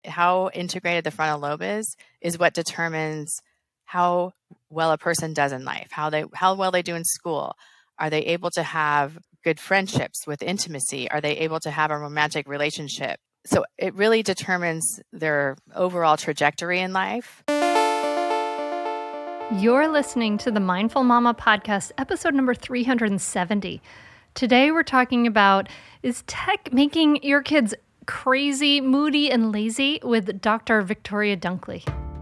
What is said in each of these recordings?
how integrated the frontal lobe is what determines how well a person does in life, how well they do in school. Are they able to have good friendships with intimacy? Are they able to have a romantic relationship? So it really determines their overall trajectory in life. You're listening to the Mindful Mama podcast, episode number 370. Today we're talking about, is tech making your kids crazy, moody, and lazy, with Dr. Victoria Dunckley.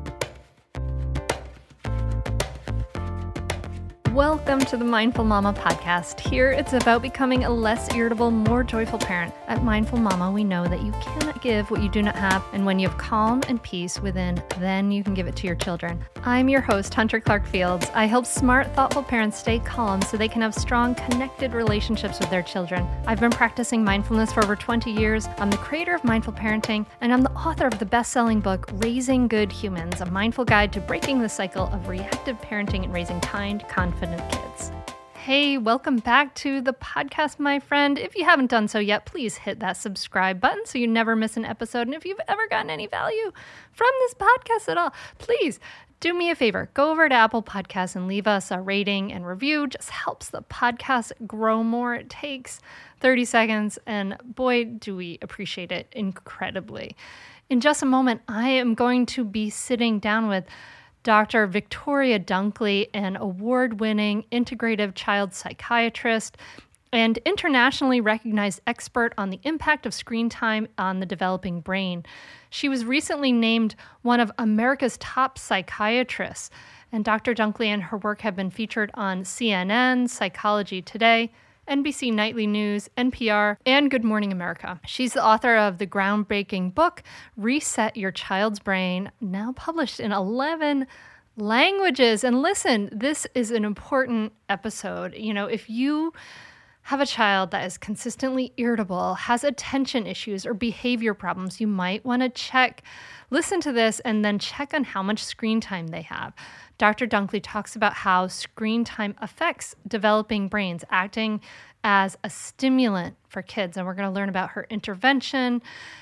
Welcome to the Mindful Mama podcast. Here it's about becoming a less irritable, more joyful parent. At Mindful Mama, we know that you cannot give what you do not have, and when you have calm and peace within, then you can give it to your children. I'm your host, Hunter Clark Fields. I help smart, thoughtful parents stay calm so they can have strong, connected relationships with their children. I've been practicing mindfulness for over 20 years. I'm the creator of Mindful Parenting, and I'm the author of the best-selling book, Raising Good Humans, a mindful guide to breaking the cycle of reactive parenting and raising kind, confident kids. Hey, welcome back to the podcast, my friend. If you haven't done so yet, please hit that subscribe button so you never miss an episode. And if you've ever gotten any value from this podcast at all, please do me a favor. Go over to Apple Podcasts and leave us a rating and review. Just helps the podcast grow more. It takes 30 seconds, and boy, do we appreciate it incredibly. In just a moment, I am going to be sitting down with Dr. Victoria Dunckley, an award-winning integrative child psychiatrist and internationally recognized expert on the impact of screen time on the developing brain. She was recently named one of America's top psychiatrists, and Dr. Dunckley and her work have been featured on CNN, Psychology Today, NBC Nightly News, NPR, and Good Morning America. She's the author of the groundbreaking book, Reset Your Child's Brain, now published in 11 languages. And listen, this is an important episode. You know, if you have a child that is consistently irritable, has attention issues or behavior problems, you might want to listen to this and then check on how much screen time they have. Dr. Dunckley talks about how screen time affects developing brains, acting as a stimulant for kids. And we're going to learn about her intervention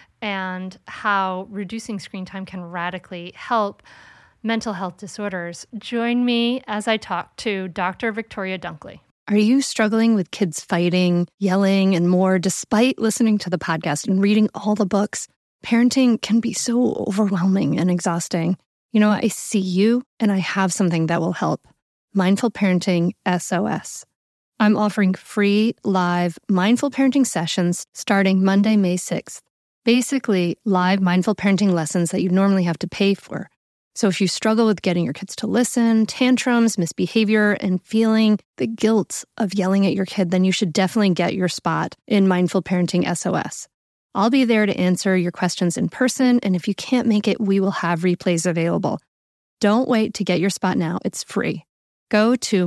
and how reducing screen time can radically help mental health disorders. Join me as I talk to Dr. Victoria Dunckley. Are you struggling with kids fighting, yelling, and more despite listening to the podcast and reading all the books? Parenting can be so overwhelming and exhausting. You know, I see you, and I have something that will help. Mindful Parenting SOS. I'm offering free live mindful parenting sessions starting Monday, May 6th. Basically, live mindful parenting lessons that you normally have to pay for. So if you struggle with getting your kids to listen, tantrums, misbehavior, and feeling the guilt of yelling at your kid, then you should definitely get your spot in Mindful Parenting SOS. I'll be there to answer your questions in person, and if you can't make it, we will have replays available. Don't wait to get your spot now. It's free. Go to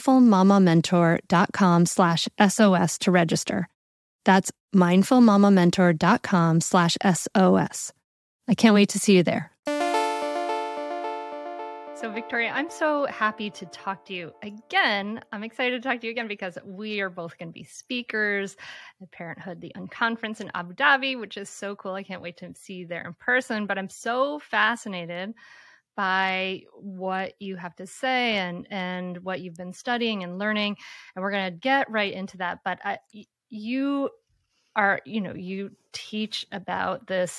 mindfulmamamentor.com/SOS to register. That's mindfulmamamentor.com/SOS. I can't wait to see you there. So Victoria, I'm so happy to talk to you again. I'm excited to talk to you again because we are both going to be speakers at Parenthood the Unconference in Abu Dhabi, which is so cool. I can't wait to see you there in person, but I'm so fascinated by what you have to say and what you've been studying and learning. And we're going to get right into that. But you teach about this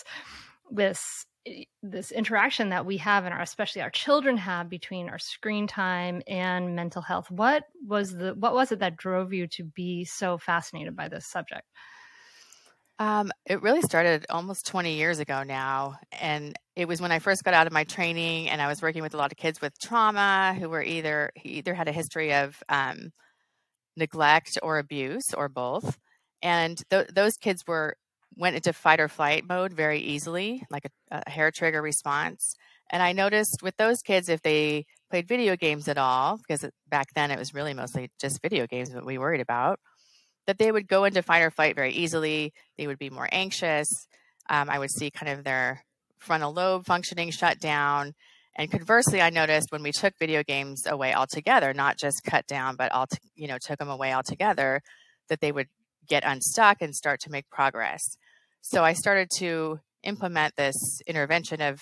interaction that we have and especially our children have between our screen time and mental health. What was it that drove you to be so fascinated by this subject? It really started almost 20 years ago now. And it was when I first got out of my training and I was working with a lot of kids with trauma who were either had a history of neglect or abuse or both. And those kids went into fight or flight mode very easily, like a hair trigger response. And I noticed with those kids, if they played video games at all, because back then it was really mostly just video games that we worried about, that they would go into fight or flight very easily. They would be more anxious. I would see kind of their frontal lobe functioning shut down. And conversely, I noticed when we took video games away altogether, not just cut down, but took them away altogether, that they would get unstuck and start to make progress. So I started to implement this intervention of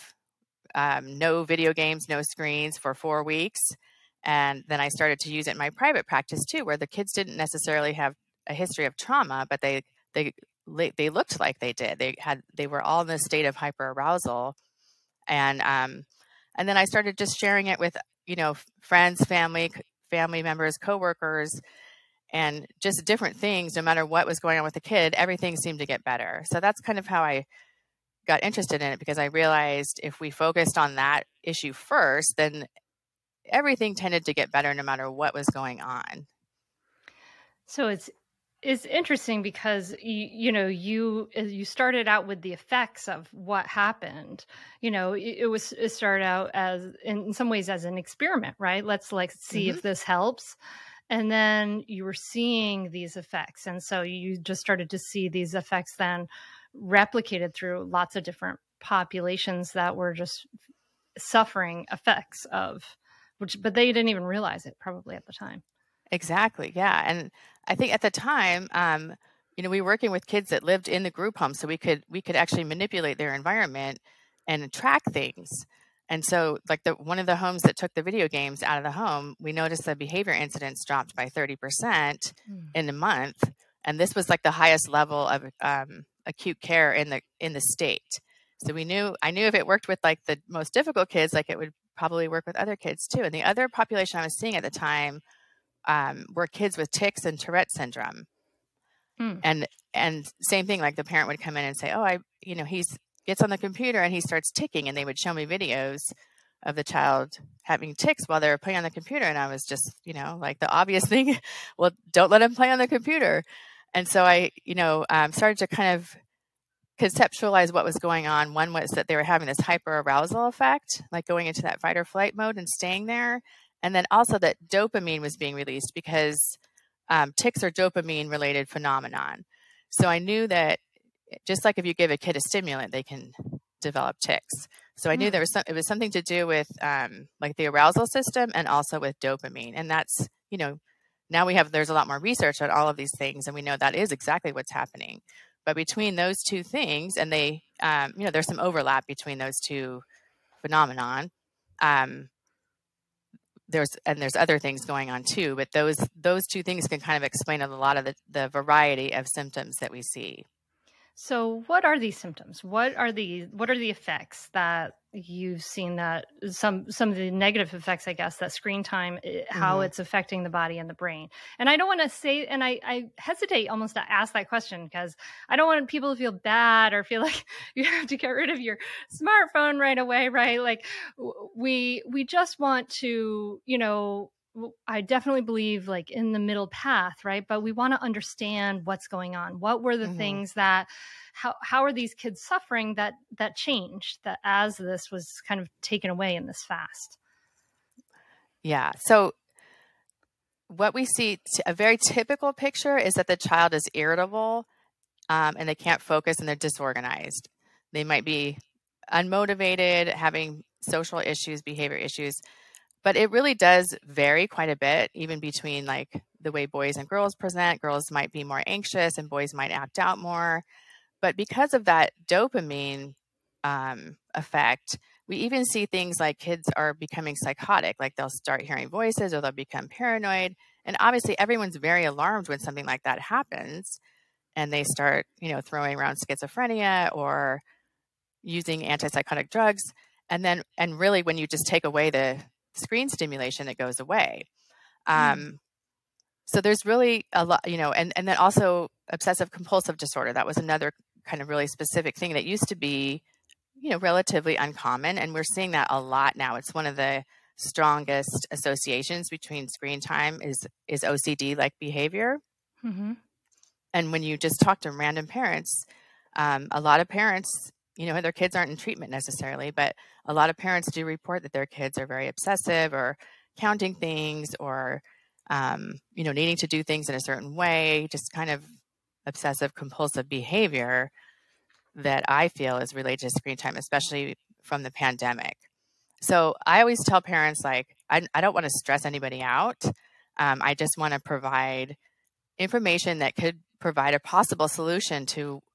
no video games, no screens for 4 weeks. And then I started to use it in my private practice too, where the kids didn't necessarily have a history of trauma, but they looked like they did. They were all in a state of hyperarousal. And then I started just sharing it with, friends, family members, coworkers, and just different things. No matter what was going on with the kid, everything seemed to get better. So that's kind of how I got interested in it, because I realized if we focused on that issue first, then everything tended to get better no matter what was going on. So it's interesting because you started out with the effects of what happened. It started out as in some ways as an experiment, right? Let's see if this helps. And then you were seeing these effects. And so you just started to see these effects then replicated through lots of different populations that were just suffering effects of but they didn't even realize it probably at the time. Exactly. Yeah. And I think at the time, we were working with kids that lived in the group home, so we could actually manipulate their environment and track things. And so like one of the homes that took the video games out of the home, we noticed the behavior incidents dropped by 30% in a month. And this was like the highest level of acute care in the state. So I knew if it worked with like the most difficult kids, like it would probably work with other kids too. And the other population I was seeing at the time were kids with tics and Tourette syndrome. And same thing, like the parent would come in and say, he gets on the computer and he starts ticking, and they would show me videos of the child having tics while they were playing on the computer. And I was just, like the obvious thing, well, don't let him play on the computer. And so I, started to kind of conceptualize what was going on. One was that they were having this hyperarousal effect, like going into that fight or flight mode and staying there. And then also that dopamine was being released, because tics are dopamine related phenomenon. So I knew that just like if you give a kid a stimulant, they can develop tics. So I knew it was something to do with like the arousal system and also with dopamine. And that's, now there's a lot more research on all of these things, and we know that is exactly what's happening. But between those two things, and there's some overlap between those two phenomenon. There's other things going on too, but those two things can kind of explain a lot of the variety of symptoms that we see. So what are these symptoms? What are the effects that you've seen, that some of the negative effects, I guess, that screen time, how it's affecting the body and the brain? And I don't want to say, and I hesitate almost to ask that question, because I don't want people to feel bad or feel like you have to get rid of your smartphone right away, right? Like we just want to, I definitely believe like in the middle path, right? But we want to understand what's going on. What were the things that, how are these kids suffering that changed, that as this was kind of taken away in this fast? Yeah. So what we see, a very typical picture is that the child is irritable and they can't focus and they're disorganized. They might be unmotivated, having social issues, behavior issues. But it really does vary quite a bit, even between like the way boys and girls present. Girls might be more anxious and boys might act out more. But because of that dopamine effect, we even see things like kids are becoming psychotic, like they'll start hearing voices or they'll become paranoid. And obviously everyone's very alarmed when something like that happens, and they start, throwing around schizophrenia or using antipsychotic drugs. And really when you just take away the screen stimulation, it goes away. So there's really a lot, and then also obsessive compulsive disorder. That was another kind of really specific thing that used to be, relatively uncommon. And we're seeing that a lot now. It's one of the strongest associations between screen time is OCD-like behavior. And when you just talk to random parents, a lot of parents, their kids aren't in treatment necessarily, but a lot of parents do report that their kids are very obsessive or counting things or, needing to do things in a certain way, just kind of obsessive compulsive behavior that I feel is related to screen time, especially from the pandemic. So I always tell parents, like, I don't want to stress anybody out. I just want to provide information that could provide a possible solution to,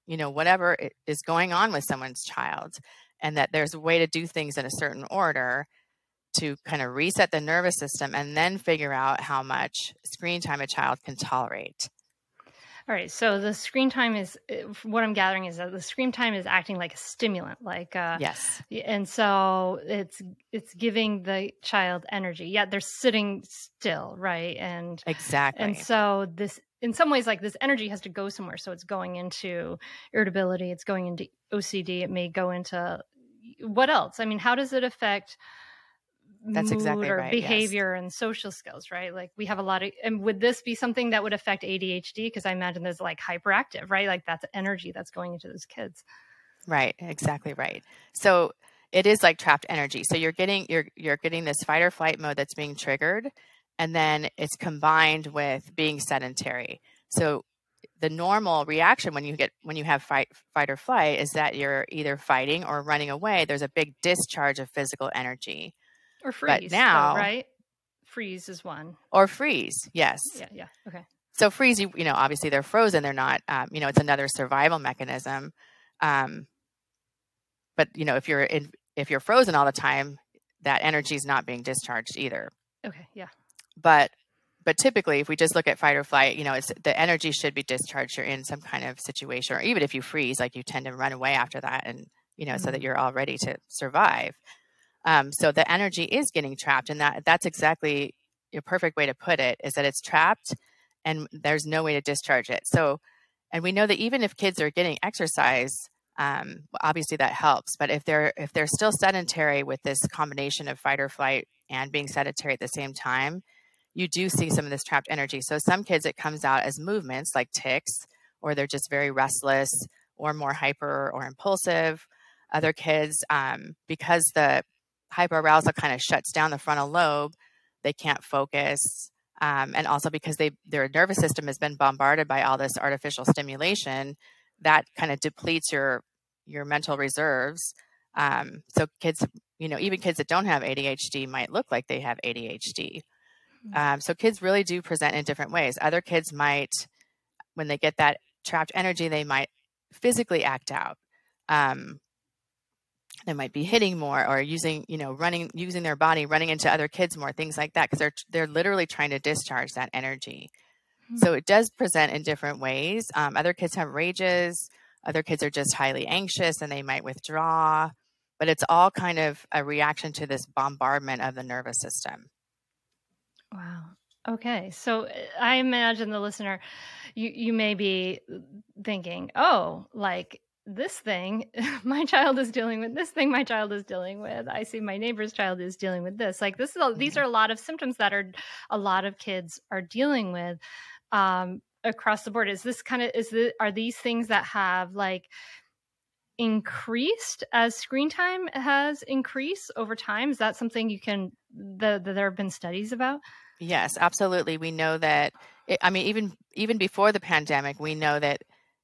whatever is going on with someone's child, and that there's a way to do things in a certain order to kind of reset the nervous system and then figure out how much screen time a child can tolerate. All right. So the screen time is, what I'm gathering is that the screen time is acting like a stimulant, Yes, and so it's giving the child energy. Yet they're sitting still, right? And exactly. And so this, in some ways, like this energy has to go somewhere. So it's going into irritability. It's going into OCD. It may go into what else? I mean, how does it affect That's mood exactly or right. Yes. behavior and social skills, right? Like we have a lot of, and would this be something that would affect ADHD? Because I imagine there's like hyperactive, right? Like that's energy that's going into those kids. Right. Exactly right. So it is like trapped energy. So you're getting this fight or flight mode that's being triggered, and then it's combined with being sedentary. So the normal reaction when you have fight or flight is that you're either fighting or running away. There's a big discharge of physical energy. Or freeze, but now, right? Freeze is one. Or freeze, yes. Yeah. Okay. So freeze, obviously they're frozen. They're not, it's another survival mechanism. But if you're frozen all the time, that energy is not being discharged either. Okay. Yeah. But typically, if we just look at fight or flight, it's the energy should be discharged. You're in some kind of situation, or even if you freeze, like you tend to run away after that, and so that you're all ready to survive. So the energy is getting trapped, and that's exactly a perfect way to put it. Is that it's trapped, and there's no way to discharge it. So, and we know that even if kids are getting exercise, obviously that helps. But if they're still sedentary with this combination of fight or flight and being sedentary at the same time, you do see some of this trapped energy. So some kids, it comes out as movements like tics, or they're just very restless or more hyper or impulsive. Other kids, because the hyperarousal kind of shuts down the frontal lobe, they can't focus. And also because their nervous system has been bombarded by all this artificial stimulation, that kind of depletes your mental reserves. So kids, even kids that don't have ADHD might look like they have ADHD. So kids really do present in different ways. Other kids might, when they get that trapped energy, they might physically act out. They might be hitting more, or using their body, running into other kids more, things like that, because they're literally trying to discharge that energy. So it does present in different ways. Other kids have rages. Other kids are just highly anxious and they might withdraw. But it's all kind of a reaction to this bombardment of the nervous system. Wow. Okay. So I imagine the listener, you may be thinking, oh, like this thing my child is dealing with, this thing my child is dealing with. I see my neighbor's child is dealing with this. Like this is these are a lot of symptoms that a lot of kids are dealing with across the board. Are these things that have like increased as screen time has increased over time? Is that something that there have been studies about? Yes, absolutely. We know that, even before the pandemic, we know that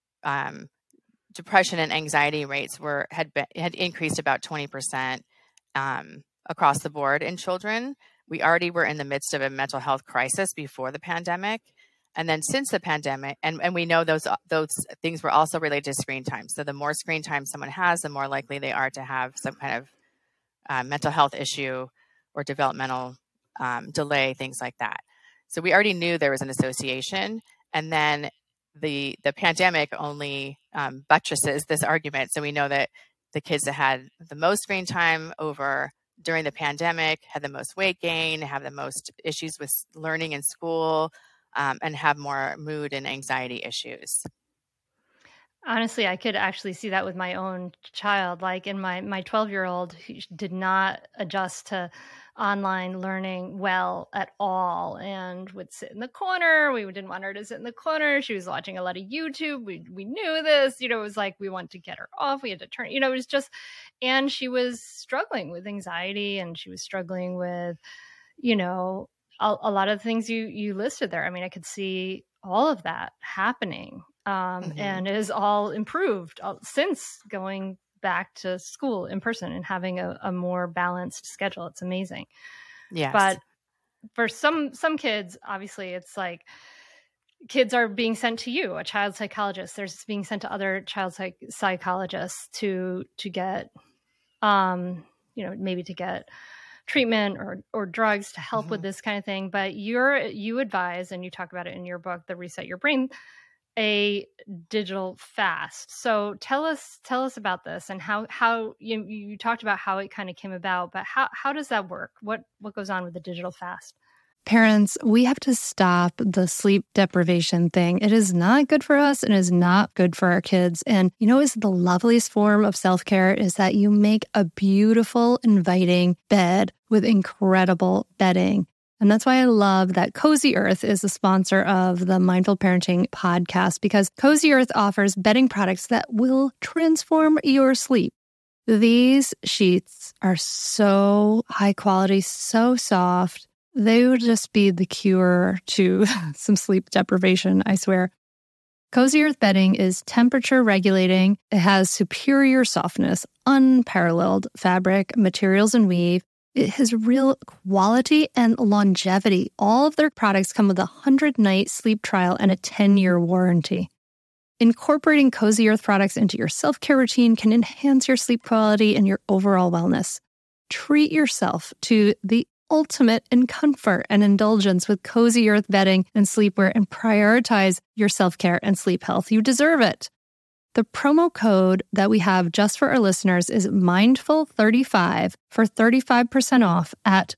depression and anxiety rates had increased about 20% across the board in children. We already were in the midst of a mental health crisis before the pandemic. And then since the pandemic, and we know those things were also related to screen time. So the more screen time someone has, the more likely they are to have some kind of mental health issue or developmental delay, things like that. So we already knew there was an association. And then the pandemic only buttresses this argument. So we know that the kids that had the most screen time during the pandemic had the most weight gain, have the most issues with learning in school, and have more mood and anxiety issues. Honestly, I could actually see that with my own child. Like in my 12-year-old, who did not adjust to online learning well at all and would sit in the corner. We didn't want her to sit in the corner. She was watching a lot of YouTube. We knew this, it was like we wanted to get her off. We had to turn, it was just, and she was struggling with anxiety, and she was struggling with, a lot of the things you listed there. I mean, I could see all of that happening. And it has all improved since going back to school in person and having a more balanced schedule. It's amazing. Yes. But for some kids, obviously it's like, kids are being sent to you, a child psychologist. They're being sent to other child psychologists to get, maybe to get treatment or drugs to help with this kind of thing. But you advise, and you talk about it in your book, The Reset Your Brain, a digital fast. So tell us about this and how you talked about how it kind of came about, but how does that work? What goes on with the digital fast? Parents, we have to stop the sleep deprivation thing. It is not good for us and is not good for our kids. And is the loveliest form of self-care is that you make a beautiful, inviting bed with incredible bedding. And that's why I love that Cozy Earth is the sponsor of the Mindful Parenting podcast, because Cozy Earth offers bedding products that will transform your sleep. These sheets are so high quality, so soft. They would just be the cure to some sleep deprivation, I swear. Cozy Earth bedding is temperature regulating. It has superior softness, unparalleled fabric, materials, and weave. It has real quality and longevity. All of their products come with a 100-night sleep trial and a 10-year warranty. Incorporating Cozy Earth products into your self-care routine can enhance your sleep quality and your overall wellness. Treat yourself to the ultimate in comfort and indulgence with Cozy Earth bedding and sleepwear, and prioritize your self-care and sleep health. You deserve it. The promo code that we have just for our listeners is mindful35 for 35% off at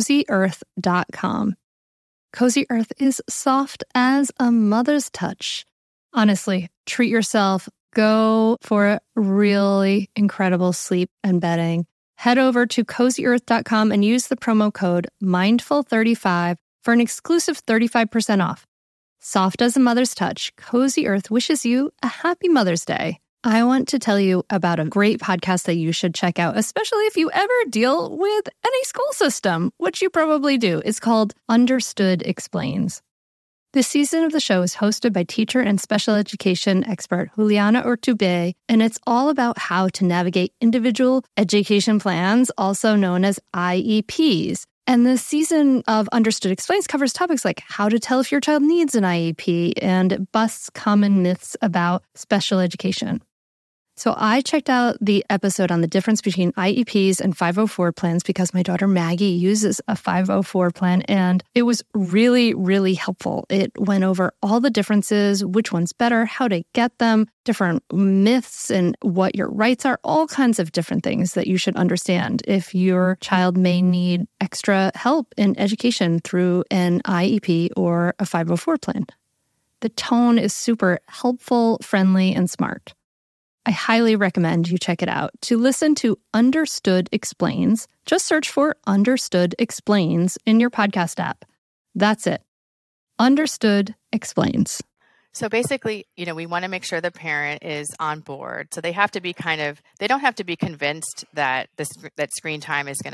CozyEarth.com. Cozy Earth is soft as a mother's touch. Honestly, treat yourself. Go for really incredible sleep and bedding. Head over to CozyEarth.com and use the promo code Mindful35 for an exclusive 35% off. Soft as a mother's touch, Cozy Earth wishes you a happy Mother's Day. I want to tell you about a great podcast that you should check out, especially if you ever deal with any school system, which you probably do. It's called Understood Explains. This season of the show is hosted by teacher and special education expert Juliana Urtubey, and it's all about how to navigate individual education plans, also known as IEPs. And this season of Understood Explains covers topics like how to tell if your child needs an IEP and busts common myths about special education. So I checked out the episode on the difference between IEPs and 504 plans because my daughter Maggie uses a 504 plan, and it was really, really helpful. It went over all the differences, which one's better, how to get them, different myths and what your rights are, all kinds of different things that you should understand if your child may need extra help in education through an IEP or a 504 plan. The tone is super helpful, friendly, and smart. I highly recommend you check it out. To listen to Understood Explains, just search for Understood Explains in your podcast app. That's it. Understood Explains. So basically, we want to make sure the parent is on board. So they have to be they don't have to be convinced that that screen time is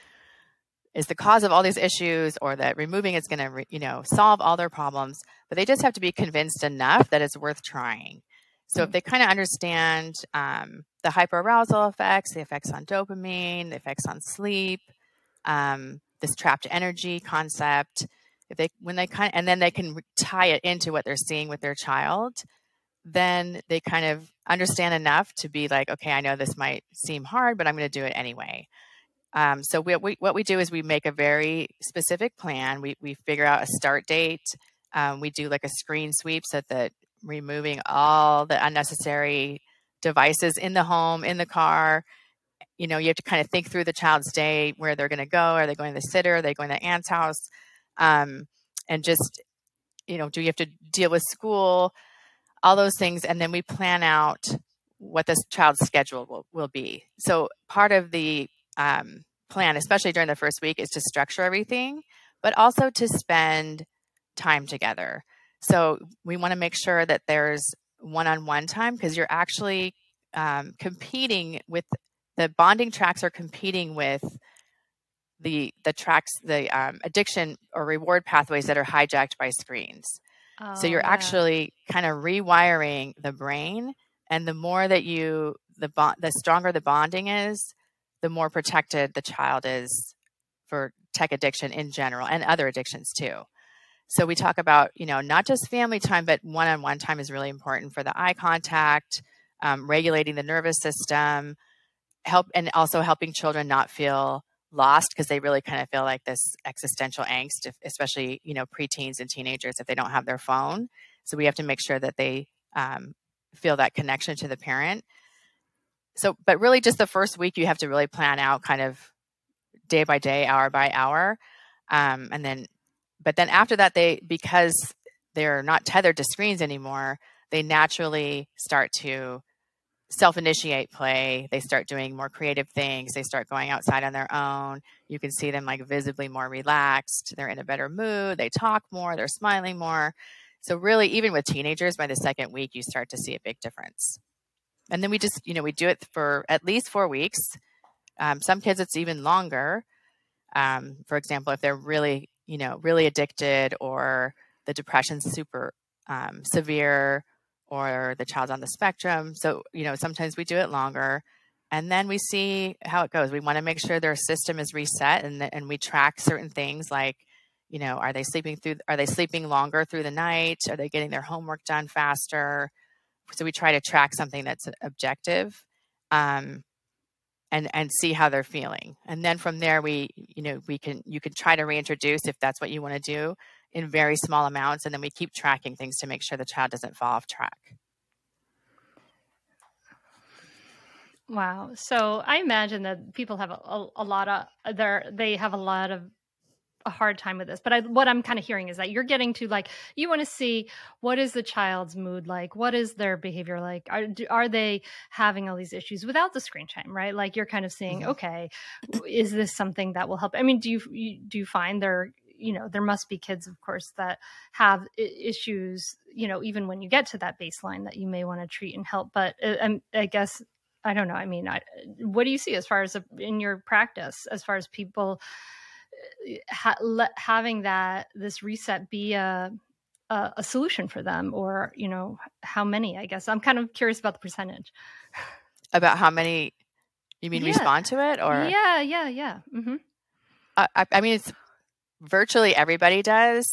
the cause of all these issues, or that removing it's going to, solve all their problems. But they just have to be convinced enough that it's worth trying. So if they kind of understand the hyperarousal effects, the effects on dopamine, the effects on sleep, this trapped energy concept, and then they can tie it into what they're seeing with their child, then they kind of understand enough to be like, okay, I know this might seem hard, but I'm going to do it anyway. So what we do is we make a very specific plan. We figure out a start date. We do like a screen sweep so that removing all the unnecessary devices in the home, in the car. You have to kind of think through the child's day, where they're going to go. Are they going to the sitter? Are they going to aunt's house? And just, do you have to deal with school? All those things. And then we plan out what this child's schedule will be. So part of the plan, especially during the first week, is to structure everything, but also to spend time together. So we want to make sure that there's one-on-one time, because you're actually competing with the bonding tracks are competing with the tracks, the addiction or reward pathways that are hijacked by screens. So you're actually kind of rewiring the brain, and the more that the stronger the bonding is, the more protected the child is for tech addiction in general, and other addictions too. So we talk about, not just family time, but one-on-one time is really important for the eye contact, regulating the nervous system, and also helping children not feel lost, because they really kind of feel like this existential angst, especially, preteens and teenagers, if they don't have their phone. So we have to make sure that they feel that connection to the parent. So, but really just the first week, you have to really plan out kind of day by day, hour by hour. But then after that, because they're not tethered to screens anymore, they naturally start to self-initiate play. They start doing more creative things. They start going outside on their own. You can see them like visibly more relaxed. They're in a better mood. They talk more. They're smiling more. So really, even with teenagers, by the second week, you start to see a big difference. And then we just, we do it for at least 4 weeks. Some kids, it's even longer. For example, if they're really, really addicted, or the depression's super severe, or the child's on the spectrum. So, sometimes we do it longer, and then we see how it goes. We want to make sure their system is reset, and we track certain things like, are they sleeping longer through the night? Are they getting their homework done faster? So we try to track something that's objective, and see how they're feeling. And then from there, you can try to reintroduce, if that's what you want to do, in very small amounts. And then we keep tracking things to make sure the child doesn't fall off track. Wow. So I imagine that people have a hard time with this, but what I'm kind of hearing is that you're getting to, like, you want to see, what is the child's mood like? What is their behavior like? Are they having all these issues without the screen time, right? Like, you're kind of seeing, okay, is this something that will help? I mean, do you find there must be kids, of course, that have issues, even when you get to that baseline, that you may want to treat and help. But I guess, I don't know. I mean, what do you see as far as in your practice, as far as people having this reset be a solution for them, or, how many? I guess I'm kind of curious about the percentage. About how many, you mean, respond to it, or? Yeah. Mm-hmm. I mean, it's virtually everybody does.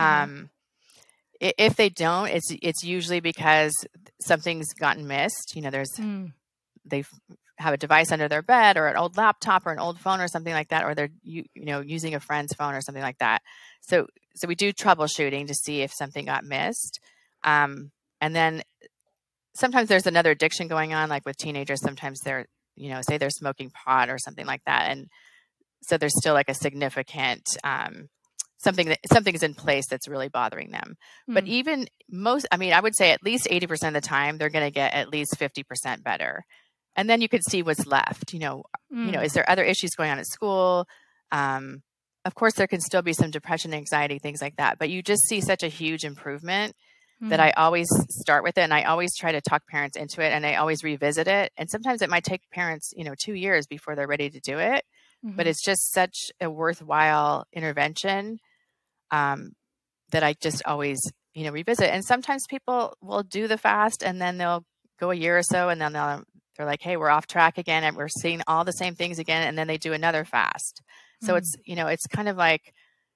If they don't, it's usually because something's gotten missed. They have a device under their bed, or an old laptop, or an old phone, or something like that, or they're using a friend's phone or something like that. So we do troubleshooting to see if something got missed. And then sometimes there's another addiction going on, like with teenagers. Sometimes they're, say they're smoking pot or something like that, and so there's still like a significant something's in place that's really bothering them. But even I would say at least 80% of the time, they're going to get at least 50% better. And then you could see what's left. Is there other issues going on at school? Of course, there can still be some depression, anxiety, things like that. But you just see such a huge improvement that I always start with it, and I always try to talk parents into it, and I always revisit it. And sometimes it might take parents, 2 years before they're ready to do it. But it's just such a worthwhile intervention that I just always, revisit. And sometimes people will do the fast, and then they'll go a year or so, and then they're like, hey, we're off track again, and we're seeing all the same things again. And then they do another fast. So it's, it's kind of like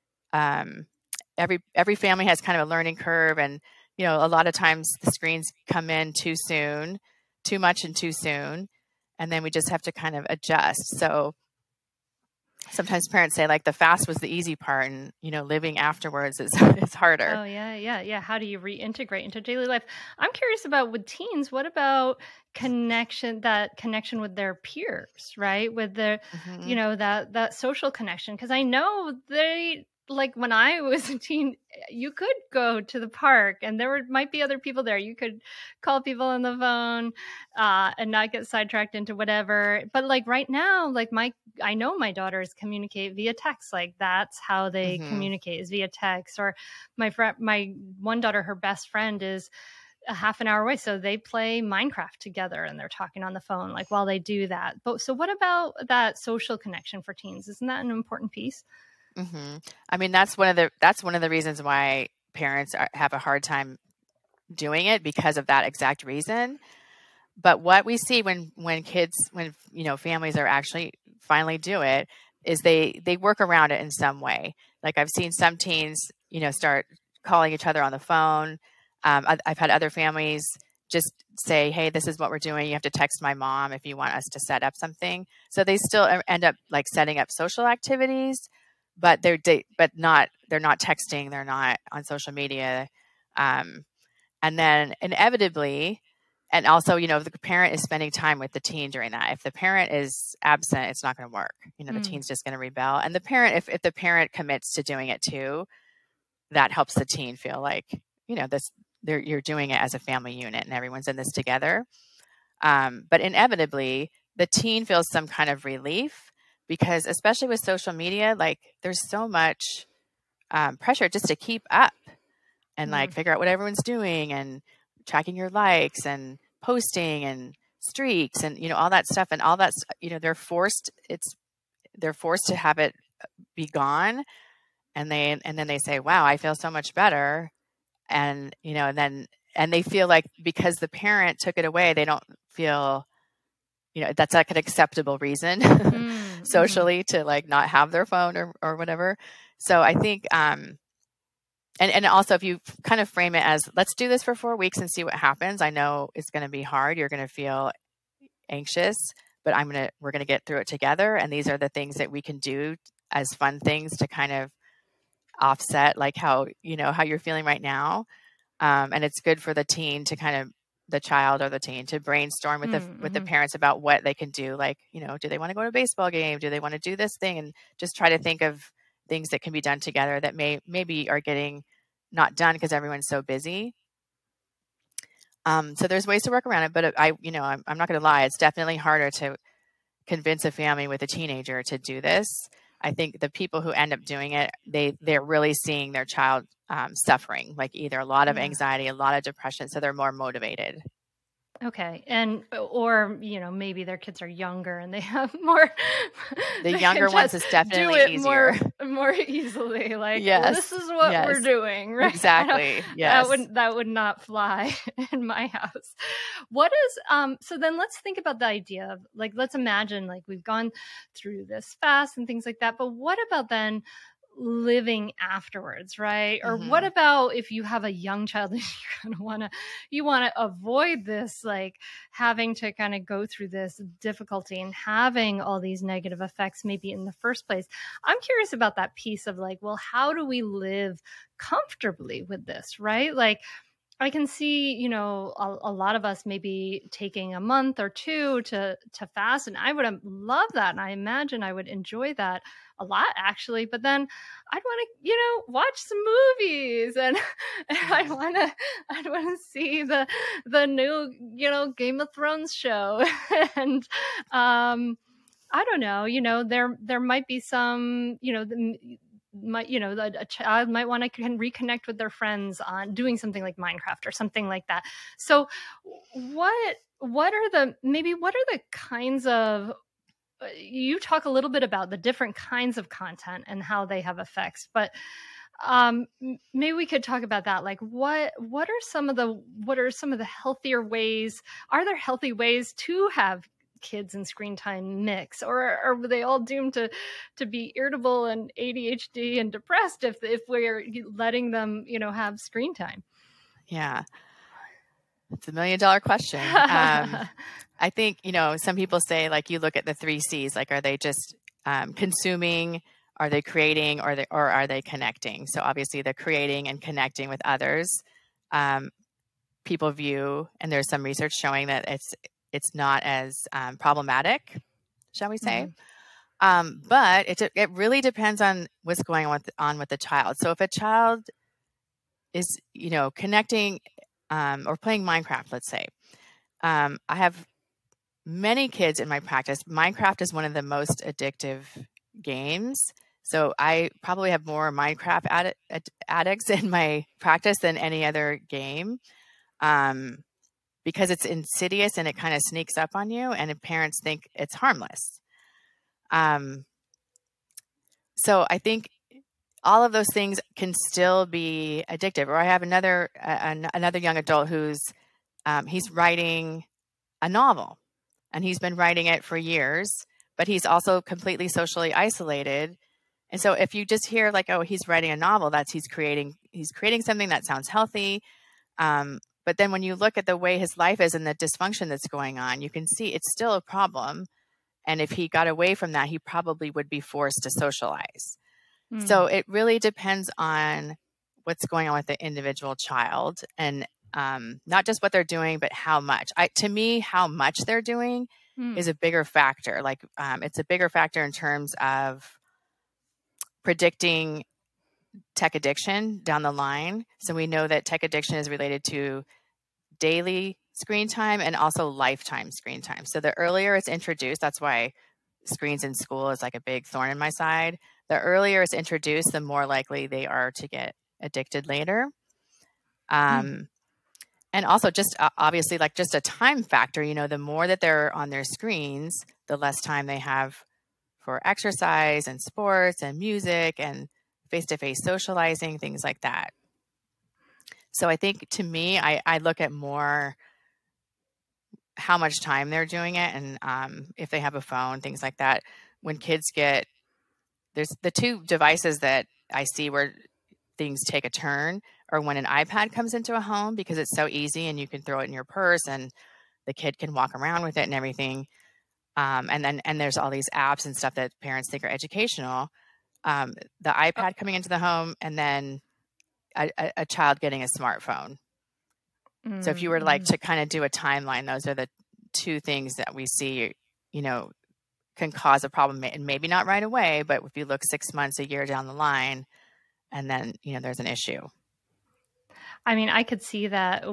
every family has kind of a learning curve. And, a lot of times the screens come in too soon, too much and too soon. And then we just have to kind of adjust. So sometimes parents say, like, the fast was the easy part, and, living afterwards is harder. Oh, yeah. How do you reintegrate into daily life? I'm curious about, with teens, what about connection with their peers, right? With their, that social connection. Because I know like, when I was a teen, you could go to the park and might be other people there. You could call people on the phone and not get sidetracked into whatever. But like right now, like I know my daughters communicate via text. Like, that's how they communicate, is via text. Or my one daughter, her best friend is a half an hour away. So they play Minecraft together, and they're talking on the phone, like, while they do that. But so what about that social connection for teens? Isn't that an important piece? I mean, that's one of the reasons why parents have a hard time doing it, because of that exact reason. But what we see when families are actually finally do it, is they work around it in some way. Like, I've seen some teens, start calling each other on the phone. I've had other families just say, hey, this is what we're doing. You have to text my mom if you want us to set up something. So they still end up like setting up social activities, but they're not texting. They're not on social media. And then inevitably, and also, the parent is spending time with the teen during that. If the parent is absent, it's not going to work. The teen's just going to rebel. And the parent, if the parent commits to doing it too, that helps the teen feel like, you're doing it as a family unit and everyone's in this together. But inevitably, the teen feels some kind of relief because, especially with social media, like there's so much pressure just to keep up and like figure out what everyone's doing and tracking your likes and posting and streaks and, all that stuff. And all that's, they're forced to have it be gone. And then they say, wow, I feel so much better. And, and they feel like because the parent took it away, they don't feel, that's like an acceptable reason socially to like not have their phone or whatever. So I think, and also if you kind of frame it as, let's do this for 4 weeks and see what happens. I know it's going to be hard. You're going to feel anxious, but we're going to get through it together. And these are the things that we can do as fun things to kind of offset like how you're feeling right now. And it's good for the teen to kind of the child or the teen to brainstorm with the parents about what they can do. Like, do they want to go to a baseball game? Do they want to do this thing? And just try to think of things that can be done together that maybe are getting not done because everyone's so busy. So there's ways to work around it, but I'm not going to lie. It's definitely harder to convince a family with a teenager to do this. I think the people who end up doing it, they're really seeing their child suffering, like either a lot of anxiety, a lot of depression. So they're more motivated. Okay. Or maybe their kids are younger and they have more. The younger ones is definitely easier. More easily. Like, yes. This is what we're doing, right? Exactly. Yes. That would not fly in my house. What is, so then let's think about the idea of like, let's imagine like we've gone through this fast and things like that. But what about then living afterwards, right? Or what about if you have a young child and you want to avoid this, like having to kind of go through this difficulty and having all these negative effects maybe in the first place. I'm curious about that piece of like, well, how do we live comfortably with this, right? Like I can see, a lot of us maybe taking a month or two to fast, and I would love that. And I imagine I would enjoy that a lot actually, but then I'd want to, watch some movies and I'd want to see the new, Game of Thrones show. And, I don't know, there might be some, a child might want to reconnect with their friends on doing something like Minecraft or something like that. So what are the kinds of, you talk a little bit about the different kinds of content and how they have effects, but maybe we could talk about that. Like what are some of the healthier ways? Are there healthy ways to have kids and screen time mix, or are they all doomed to be irritable and ADHD and depressed if we're letting them, have screen time? Yeah. It's $1 million question. I think, some people say like, you look at the 3 C's, like, are they just consuming, are they creating, or are they connecting? So obviously the creating and connecting with others, people view, and there's some research showing that it's not as problematic, shall we say. But it really depends on what's going on with the child. So if a child is, connecting or playing Minecraft, let's say, I have many kids in my practice. Minecraft is one of the most addictive games. So I probably have more Minecraft addicts in my practice than any other game. Because it's insidious and it kind of sneaks up on you, and parents think it's harmless. So I think all of those things can still be addictive. Or I have another young adult who's he's writing a novel, and he's been writing it for years, but he's also completely socially isolated And so if you just hear like, oh, he's writing a novel, that's he's creating something that sounds healthy. But then when you look at the way his life is and the dysfunction that's going on, you can see it's still a problem. And if he got away from that, he probably would be forced to socialize. So it really depends on what's going on with the individual child, and not just what they're doing, but how much. To me, how much they're doing is a bigger factor. Like it's a bigger factor in terms of predicting tech addiction down the line. So we know that tech addiction is related to daily screen time and also lifetime screen time. So the earlier it's introduced, that's why screens in school is like a big thorn in my side. The earlier it's introduced, the more likely they are to get addicted later. And also just obviously like just a time factor, the more that they're on their screens, the less time they have for exercise and sports and music and face-to-face socializing, things like that. So I think to me, I look at more how much time they're doing it, and if they have a phone, things like that. When kids there's the two devices that I see where things take a turn, or when an iPad comes into a home, because it's so easy and you can throw it in your purse and the kid can walk around with it and everything. And there's all these apps and stuff that parents think are educational. The iPad coming into the home, and then a child getting a smartphone. So if you were like to kind of do a timeline, those are the two things that we see, can cause a problem, and maybe not right away, but if you look 6 months, a year down the line, and then, there's an issue. I mean, I could see that,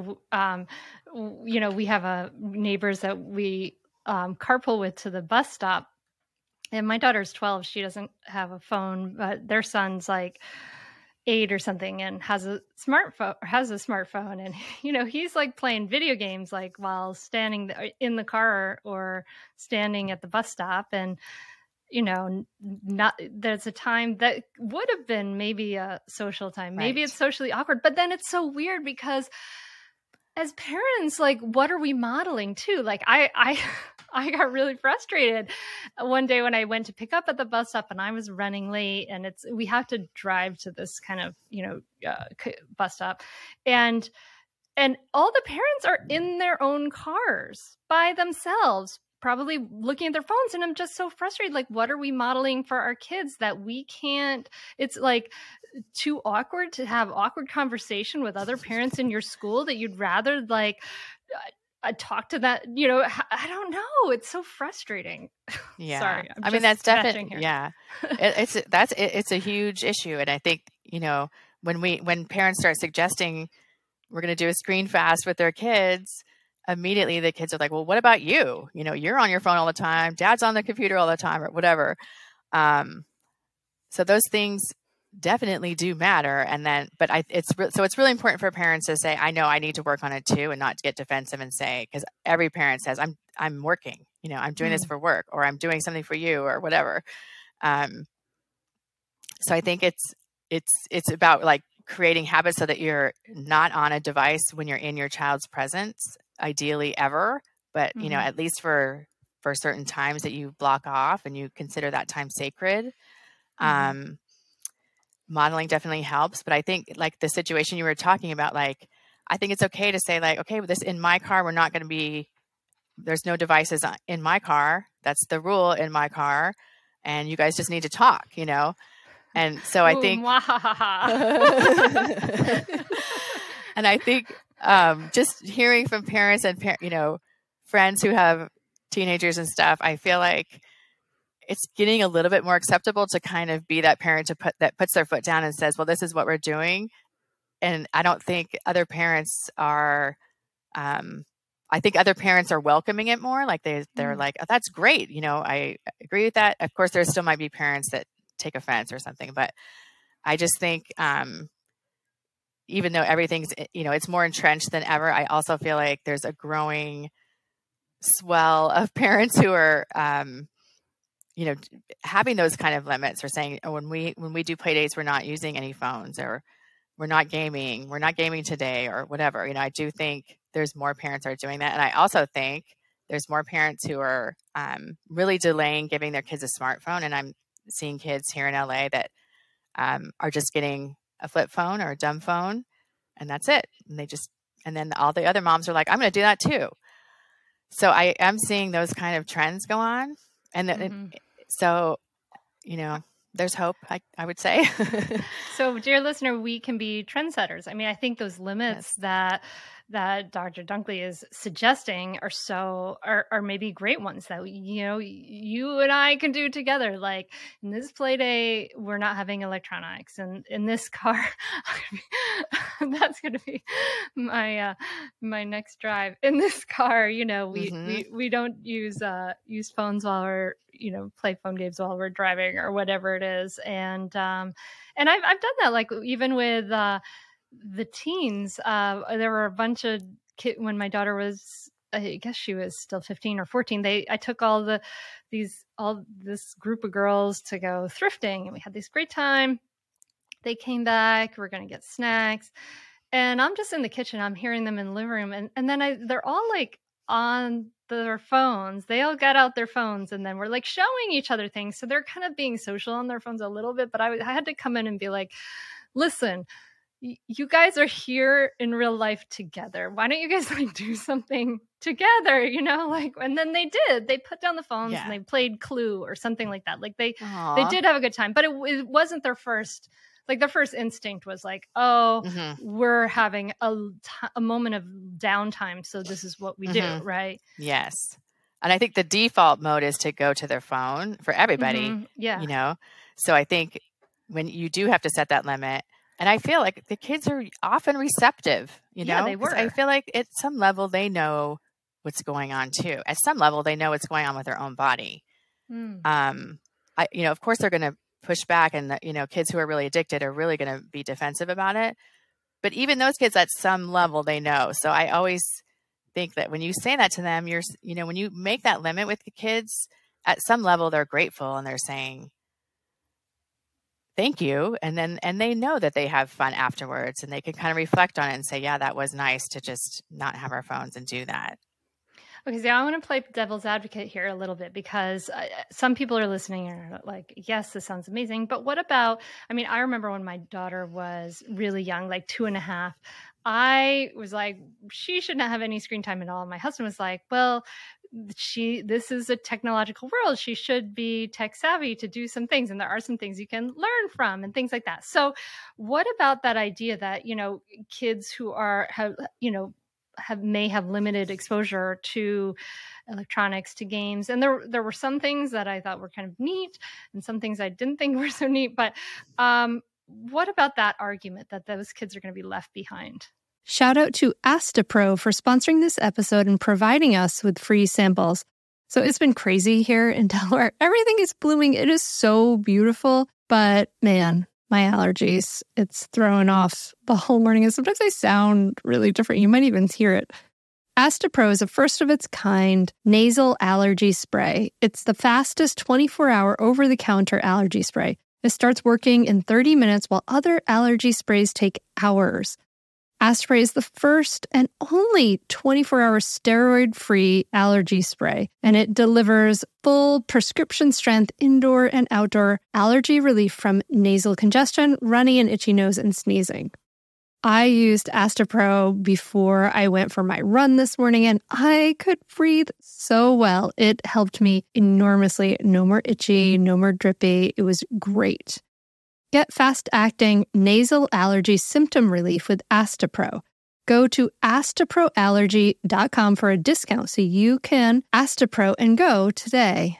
we have neighbors that we carpool with to the bus stop, and my daughter's 12. She doesn't have a phone, but their son's like 8 or something and has a smartphone. And, he's like playing video games, like while standing in the car or standing at the bus stop. And, there's a time that would have been maybe a social time. Maybe it's socially awkward, but then it's so weird because as parents, like, what are we modeling too? Like I got really frustrated one day when I went to pick up at the bus stop and I was running late, and we have to drive to this kind of, bus stop, and all the parents are in their own cars by themselves, probably looking at their phones. And I'm just so frustrated. Like, what are we modeling for our kids that we can't? It's like too awkward to have awkward conversation with other parents in your school that you'd rather like talk to that, I don't know. It's so frustrating. Yeah. Sorry. I mean, that's definitely, yeah, it's a huge issue. And I think, when parents start suggesting we're going to do a screen fast with their kids, immediately the kids are like, well, what about you? You're on your phone all the time. Dad's on the computer all the time, or whatever. So those things definitely do matter. And then, but it's really important for parents to say, I know I need to work on it too, and not to get defensive and say, because every parent says, I'm working, I'm doing this for work, or I'm doing something for you, or whatever. So I think it's about like creating habits so that you're not on a device when you're in your child's presence, ideally ever, but at least for certain times that you block off and you consider that time sacred. Modeling definitely helps, but I think like the situation you were talking about, like, I think it's okay to say like, okay, this in my car, there's no devices in my car. That's the rule in my car. And you guys just need to talk, And so I think, and I think just hearing from parents and friends who have teenagers and stuff, I feel like it's getting a little bit more acceptable to kind of be that parent that puts their foot down and says, well, this is what we're doing. And I don't think other parents are, I think other parents are welcoming it more. Like they're like, oh, that's great. I agree with that. Of course, there still might be parents that take offense or something, but I just think, even though everything's, it's more entrenched than ever, I also feel like there's a growing swell of parents who are, having those kind of limits, or saying, oh, when we do play dates, we're not using any phones, or we're not gaming today, or whatever. I do think there's more parents are doing that. And I also think there's more parents who are really delaying giving their kids a smartphone. And seeing kids here in LA that are just getting a flip phone or a dumb phone, and that's it. And then all the other moms are like, I'm going to do that too. So I am seeing those kind of trends go on. And so, there's hope, I would say. So, dear listener, we can be trendsetters. I mean, I think those limits that Dr. Dunkley is suggesting are maybe great ones that, you and I can do together. Like, in this play day, we're not having electronics, and in this car, that's going to be my next drive. In this car, we don't use phones while we're play phone games while we're driving or whatever it is, and I've done that, like even with the teens. There were a bunch of kids when my daughter was, I guess she was still 15 or 14. I took all this group of girls to go thrifting, and we had this great time. They came back. We're going to get snacks, and I'm just in the kitchen. I'm hearing them in the living room, and then they're all like on their phones. They all got out their phones, and then we're like showing each other things. So they're kind of being social on their phones a little bit. But I had to come in and be like, listen, you guys are here in real life together. Why don't you guys like do something together? And then they did. They put down the phones and they played Clue or something like that. Like they did have a good time, but it wasn't their first. Like their first instinct was like, we're having a moment of downtime, so this is what we do, right? Yes. And I think the default mode is to go to their phone for everybody. Yeah. So I think when you do have to set that limit, and I feel like the kids are often receptive, Yeah, they were. I feel like at some level they know what's going on too. At some level they know what's going on with their own body. Of course they're going to push back, and kids who are really addicted are really going to be defensive about it. But even those kids at some level, they know. So I always think that when you say that to them, when you make that limit with the kids, at some level, they're grateful and they're saying, thank you. And they know that they have fun afterwards, and they can kind of reflect on it and say, yeah, that was nice to just not have our phones and do that. Okay, so I want to play devil's advocate here a little bit, because some people are listening and are like, yes, this sounds amazing. But what about, I remember when my daughter was really young, like 2.5, I was like, she should not have any screen time at all. My husband was like, well, this is a technological world. She should be tech savvy to do some things. And there are some things you can learn from and things like that. So what about that idea that, kids who may have limited exposure to electronics, to games. And there were some things that I thought were kind of neat and some things I didn't think were so neat. But what about that argument that those kids are going to be left behind? Shout out to Astapro for sponsoring this episode and providing us with free samples. So it's been crazy here in Delaware. Everything is blooming. It is so beautiful. But man, my allergies, it's throwing off the whole morning. And sometimes I sound really different. You might even hear it. Astapro is a first of its kind nasal allergy spray. It's the fastest 24-hour over-the-counter allergy spray. It starts working in 30 minutes while other allergy sprays take hours. Astapro is the first and only 24-hour steroid-free allergy spray, and it delivers full prescription-strength indoor and outdoor allergy relief from nasal congestion, runny and itchy nose, and sneezing. I used Astapro before I went for my run this morning, and I could breathe so well. It helped me enormously. No more itchy, no more drippy. It was great. Get fast-acting nasal allergy symptom relief with Astapro. Go to astaproallergy.com for a discount so you can Astapro and go today.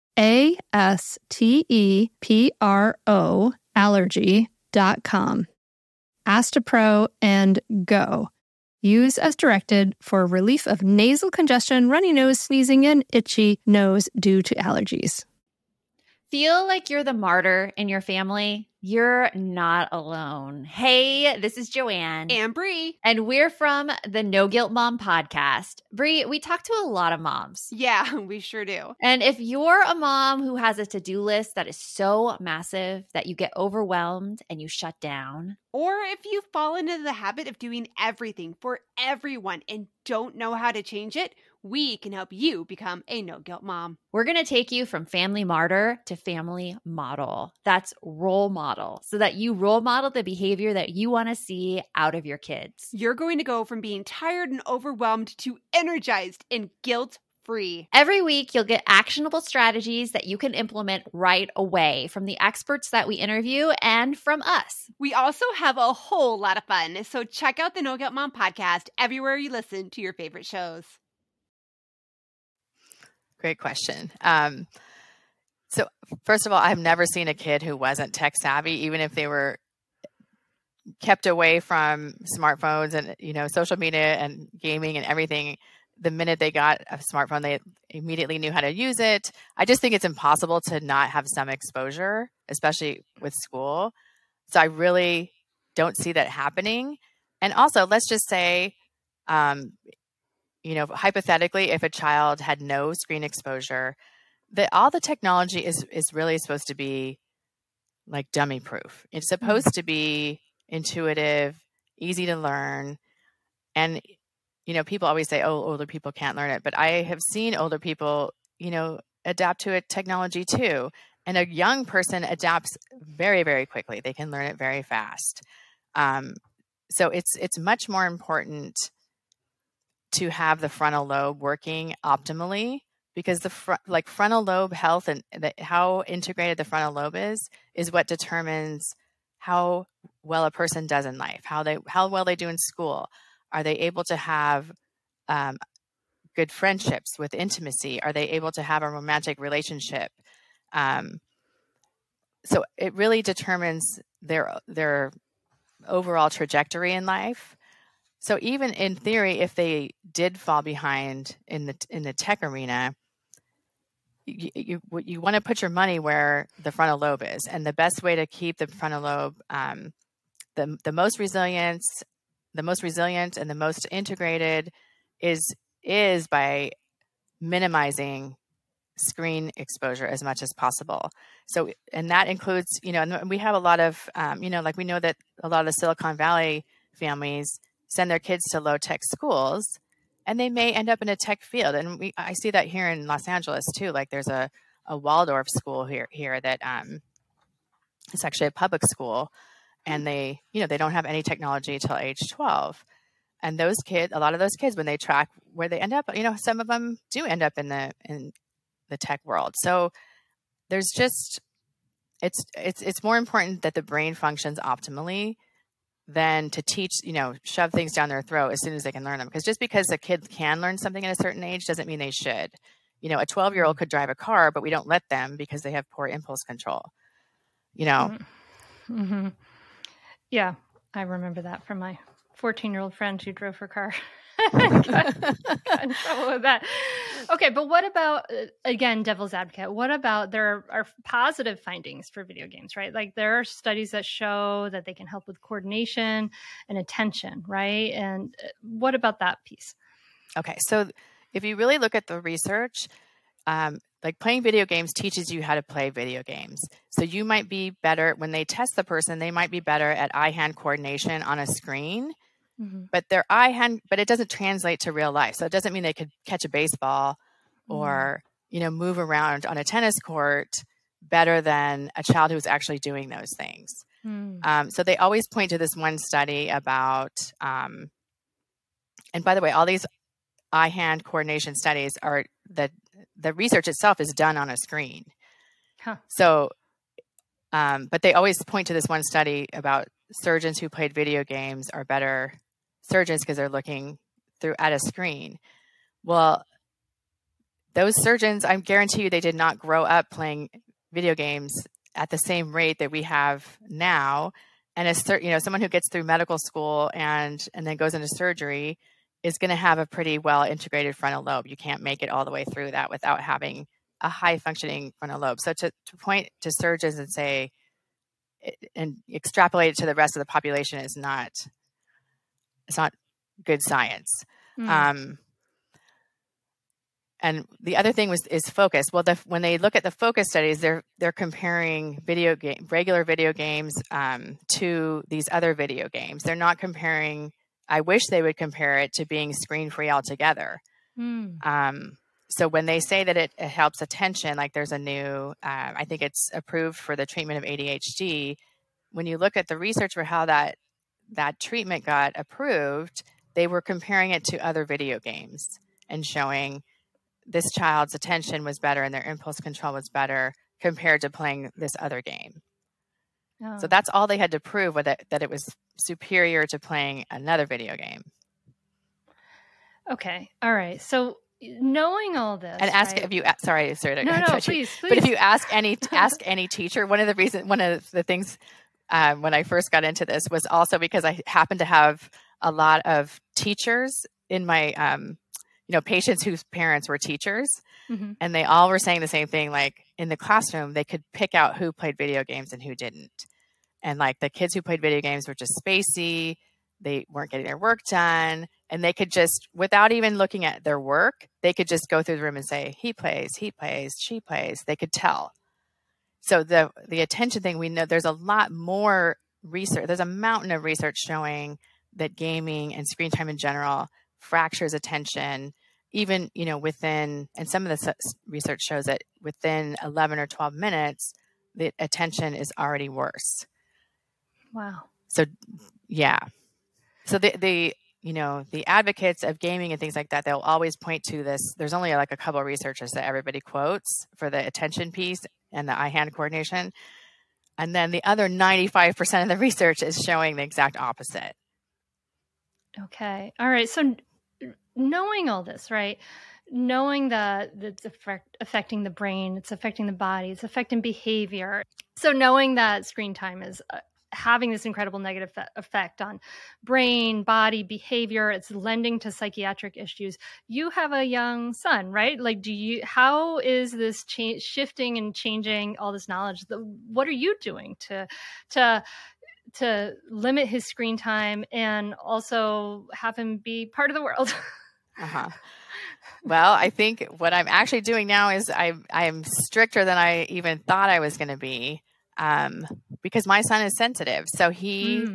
ASTEPRO allergy.com. Astapro and go. Use as directed for relief of nasal congestion, runny nose, sneezing, and itchy nose due to allergies. Feel like you're the martyr in your family? You're not alone. Hey, this is Joanne. And Brie. And we're from the No Guilt Mom podcast. Brie, we talk to a lot of moms. Yeah, we sure do. And if you're a mom who has a to-do list that is so massive that you get overwhelmed and you shut down, or if you fall into the habit of doing everything for everyone and don't know how to change it, we can help you become a no-guilt mom. We're going to take you from family martyr to family model. That's role model, so that you role model the behavior that you want to see out of your kids. You're going to go from being tired and overwhelmed to energized and guilt-free. Every week, you'll get actionable strategies that you can implement right away from the experts that we interview and from us. We also have a whole lot of fun, so check out the No Guilt Mom podcast everywhere you listen to your favorite shows. Great question. So first of all, I've never seen a kid who wasn't tech savvy, even if they were kept away from smartphones and, social media and gaming and everything. The minute they got a smartphone, they immediately knew how to use it. I just think it's impossible to not have some exposure, especially with school. So I really don't see that happening. And also, let's just say, hypothetically, if a child had no screen exposure, all the technology is really supposed to be like dummy proof. It's supposed to be intuitive, easy to learn. And, people always say, oh, older people can't learn it. But I have seen older people, adapt to it technology too. And a young person adapts very, very quickly. They can learn it very fast. So it's much more important to have the frontal lobe working optimally, because the frontal lobe health and how integrated the frontal lobe is what determines how well a person does in life, how well they do in school. Are they able to have good friendships with intimacy? Are they able to have a romantic relationship? So it really determines their overall trajectory in life. So even in theory, if they did fall behind in the tech arena, you want to put your money where the frontal lobe is, and the best way to keep the frontal lobe the most resilient and the most integrated is by minimizing screen exposure as much as possible. So, and that includes, and we have a lot of, we know that a lot of the Silicon Valley families send their kids to low tech schools, and they may end up in a tech field. And I see that here in Los Angeles too. Like there's a Waldorf school here that it's actually a public school, and they don't have any technology till age 12. And those kids, a lot of those kids, when they track where they end up, some of them do end up in the tech world. So there's just, it's more important that the brain functions optimally than to teach, shove things down their throat as soon as they can learn them. Because just because a kid can learn something at a certain age doesn't mean they should. A 12-year-old could drive a car, but we don't let them because they have poor impulse control. Mm-hmm. Yeah, I remember that from my 14-year-old friend who drove her car. got in trouble with that. Okay, but what about, again, devil's advocate, what about there are positive findings for video games, right? Like there are studies that show that they can help with coordination and attention, right? And what about that piece? Okay, so if you really look at the research, like playing video games teaches you how to play video games. So you might be better, when they test the person, they might be better at eye-hand coordination on a screen. Mm-hmm. But but it doesn't translate to real life. So it doesn't mean they could catch a baseball or, move around on a tennis court better than a child who's actually doing those things. So they always point to this one study about, and by the way, all these eye-hand coordination studies are that the research itself is done on a screen. Huh. So, but they always point to this one study about surgeons who played video games are better surgeons because they're looking at a screen. Well, those surgeons, I guarantee you, they did not grow up playing video games at the same rate that we have now. And someone who gets through medical school and then goes into surgery is going to have a pretty well integrated frontal lobe. You can't make it all the way through that without having a high functioning frontal lobe. So to point to surgeons and say, and extrapolate it to the rest of the population it's not good science. And the other thing is focus. Well, when they look at the focus studies, they're comparing regular video games to these other video games. They're not comparing. I wish they would compare it to being screen free altogether. So when they say that it helps attention, like there's a new, I think it's approved for the treatment of ADHD. When you look at the research for how that treatment got approved, they were comparing it to other video games and showing this child's attention was better and their impulse control was better compared to playing this other game. Oh. So that's all they had to prove, that it was superior to playing another video game. Okay. All right. So knowing all this, and ask, right? if you sorry to no, please. But if you ask any teacher, one of the things when I first got into this was also because I happened to have a lot of teachers in my patients whose parents were teachers, and they all were saying the same thing. Like in the classroom, they could pick out who played video games and who didn't, and like the kids who played video games were just spacey. They weren't getting their work done, and they could just, without even looking at their work, they could just go through the room and say, he plays, she plays. They could tell. So the attention thing, we know there's a lot more research. There's a mountain of research showing that gaming and screen time in general fractures attention, even, within, and some of the research shows that within 11 or 12 minutes, the attention is already worse. Wow. So, yeah. So the advocates of gaming and things like that, they'll always point to this. There's only like a couple of researchers that everybody quotes for the attention piece and the eye-hand coordination. And then the other 95% of the research is showing the exact opposite. Okay. All right. So knowing all this, right? Knowing that it's affecting the brain, it's affecting the body, it's affecting behavior. So knowing that screen time is having this incredible negative effect on brain, body, behavior, it's lending to psychiatric issues. You have a young son, right? Like, how is this shifting and changing all this knowledge? What are you doing to limit his screen time and also have him be part of the world? Well, I think what I'm actually doing now is I'm stricter than I even thought I was going to be, because my son is sensitive. So he's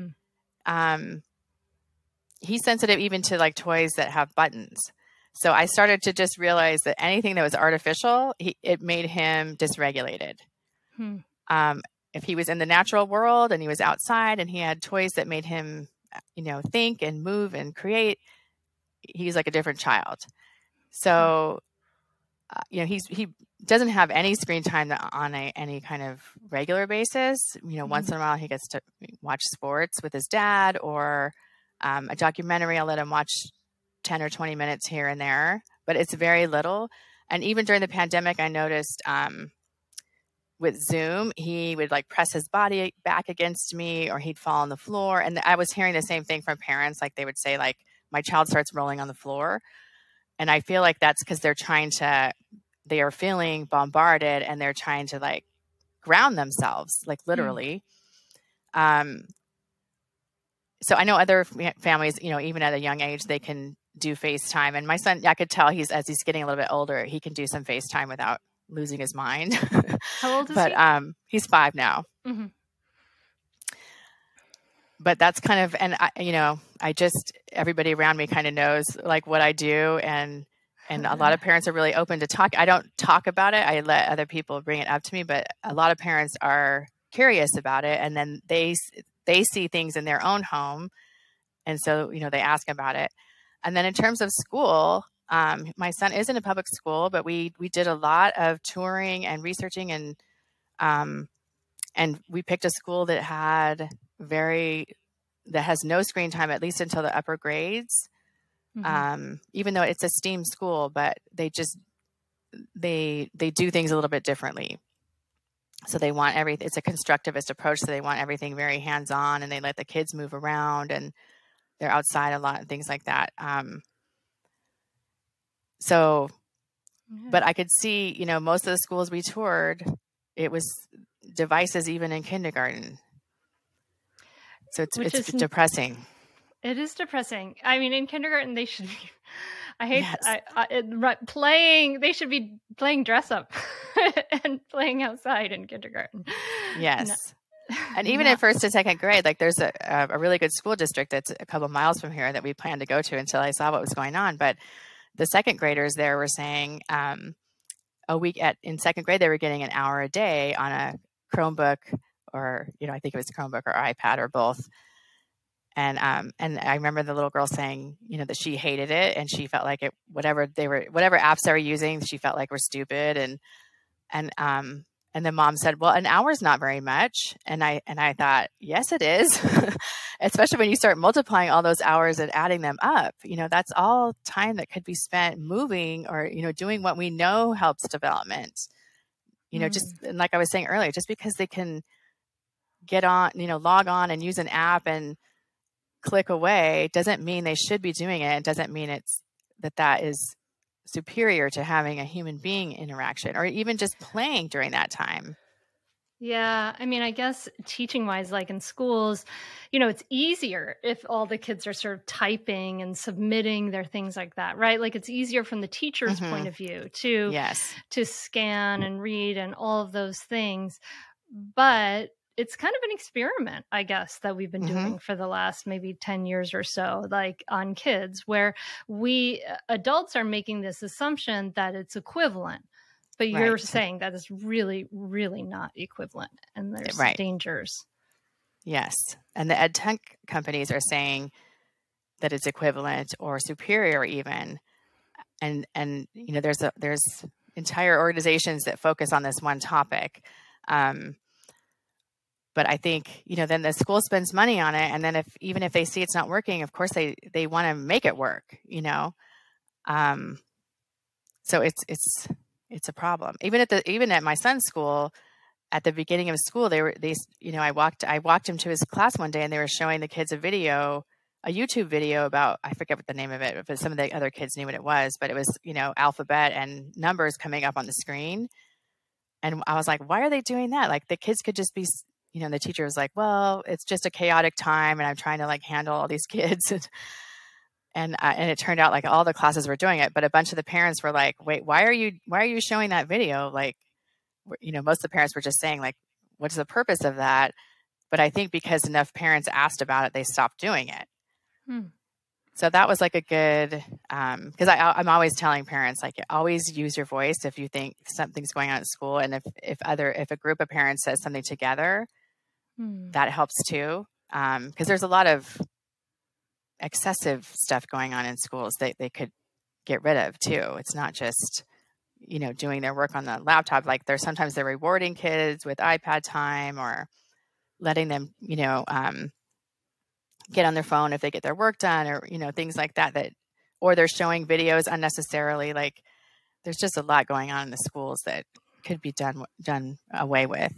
sensitive even to like toys that have buttons. So I started to just realize that anything that was artificial, it made him dysregulated. If he was in the natural world and he was outside and he had toys that made him, think and move and create, he's like a different child. So, he doesn't have any screen time on any kind of regular basis. Once in a while he gets to watch sports with his dad or a documentary. I'll let him watch 10 or 20 minutes here and there, but it's very little. And even during the pandemic, I noticed with Zoom, he would like press his body back against me or he'd fall on the floor. And I was hearing the same thing from parents. Like they would say like, my child starts rolling on the floor. And I feel like that's because they are feeling bombarded and they're trying to like ground themselves, like literally. So I know other families, even at a young age, they can do FaceTime. And my son, I could tell as he's getting a little bit older, he can do some FaceTime without losing his mind. How old is he? But he's 5 now. Mm-hmm. But that's kind of, and everybody around me kind of knows like what I do. And a lot of parents are really open to talk. I don't talk about it. I let other people bring it up to me, but a lot of parents are curious about it. And then they see things in their own home. And so, they ask about it. And then in terms of school, my son is in a public school, but we did a lot of touring and researching and we picked a school that has no screen time, at least until the upper grades. Even though it's a STEAM school, but they do things a little bit differently. So they want everything, it's a constructivist approach. So they want everything very hands-on and they let the kids move around and they're outside a lot and things like that. But I could see, most of the schools we toured, it was devices even in kindergarten. So it's depressing. It is depressing. I mean, in kindergarten, they should be, they should be playing dress up and playing outside in kindergarten. Yes. No. And even in 1st to 2nd grade, like there's a really good school district that's a couple miles from here that we planned to go to until I saw what was going on. But the second graders there were saying a week in second grade, they were getting an hour a day on a Chromebook, or, I think it was Chromebook or iPad or both. And I remember the little girl saying, that she hated it, and she felt like whatever apps they were using, she felt like were stupid. And the mom said, well, an hour is not very much. And I thought, yes, it is. Especially when you start multiplying all those hours and adding them up, that's all time that could be spent moving or, doing what we know helps development. Just and like I was saying earlier, just because they can get on, log on and use an app and click away doesn't mean they should be doing it. It doesn't mean that is superior to having a human being interaction or even just playing during that time. Yeah. I mean, I guess teaching wise, like in schools, it's easier if all the kids are sort of typing and submitting their things like that, right? Like it's easier from the teacher's point of view to scan and read and all of those things. But it's kind of an experiment, I guess, that we've been doing for the last maybe 10 years or so, like on kids, where we adults are making this assumption that it's equivalent. But you're saying that is really, really not equivalent. And there's dangers. Yes. And the ed tech companies are saying that it's equivalent or superior even. And there's entire organizations that focus on this one topic. But I think, then the school spends money on it. And then even if they see it's not working, of course they want to make it work, So it's a problem. Even at my son's school, at the beginning of school, I walked him to his class one day, and they were showing the kids a YouTube video about, I forget what the name of it, but some of the other kids knew what it was, but it was, alphabet and numbers coming up on the screen. And I was like, why are they doing that? Like the kids could just be, the teacher was like, well, it's just a chaotic time and I'm trying to handle all these kids. And it turned out like all the classes were doing it, but a bunch of the parents were like, wait, why are you showing that video? Like, most of the parents were just saying like, what's the purpose of that? But I think because enough parents asked about it, they stopped doing it. So that was like a good, because I'm always telling parents, like, always use your voice if you think something's going on at school. And if a group of parents says something together, that helps too. Because there's a lot of excessive stuff going on in schools that they could get rid of too. It's not just, doing their work on the laptop. Like sometimes they're rewarding kids with iPad time or letting them, get on their phone if they get their work done or, things like that, or they're showing videos unnecessarily. Like there's just a lot going on in the schools that could be done away with.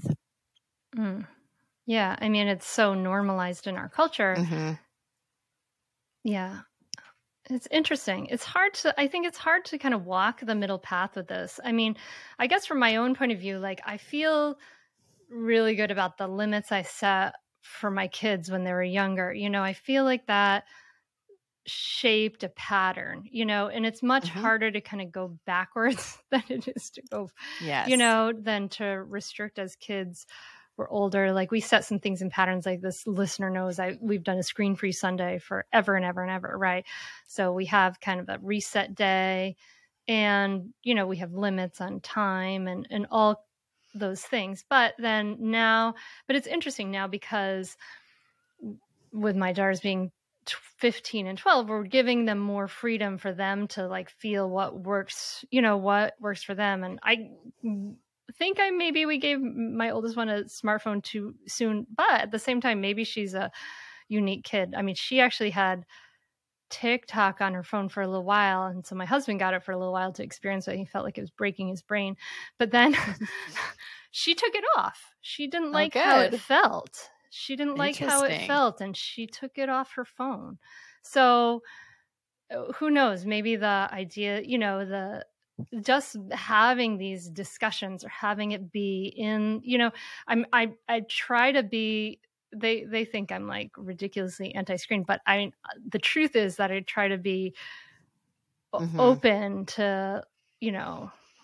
Yeah. I mean, it's so normalized in our culture. Yeah. It's interesting. I think it's hard to kind of walk the middle path with this. I mean, I guess from my own point of view, like I feel really good about the limits I set for my kids when they were younger. I feel like that shaped a pattern, and it's much harder to kind of go backwards than it is to go, than to restrict as kids were older. Like we set some things in patterns, like this listener knows we've done a screen-free Sunday forever and ever and ever, right? So we have kind of a reset day and, we have limits on time and all those things. But it's interesting now because with my daughters being 15 and 12, we're giving them more freedom for them to like feel what works for them. And I think we gave my oldest one a smartphone too soon, but at the same time, maybe she's a unique kid. I mean, she actually had TikTok on her phone for a little while. And so my husband got it for a little while to experience it. He felt like it was breaking his brain, but then she took it off. She didn't like how it felt. She didn't like how it felt, and she took it off her phone. So who knows, maybe the idea, just having these discussions or having it be in, I try to be, they think I'm like ridiculously anti-screen, but I mean, the truth is that I try to be open to,